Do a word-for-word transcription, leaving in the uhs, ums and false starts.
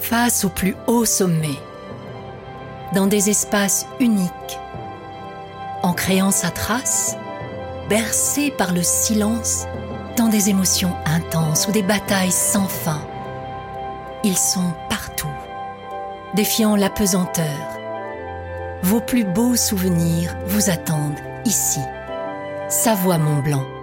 face au plus haut sommet, dans des espaces uniques, en créant sa trace, bercé par le silence, dans des émotions intenses ou des batailles sans fin. Ils sont partout, défiant l'apesanteur. Vos plus beaux souvenirs vous attendent ici. Savoie Mont Blanc.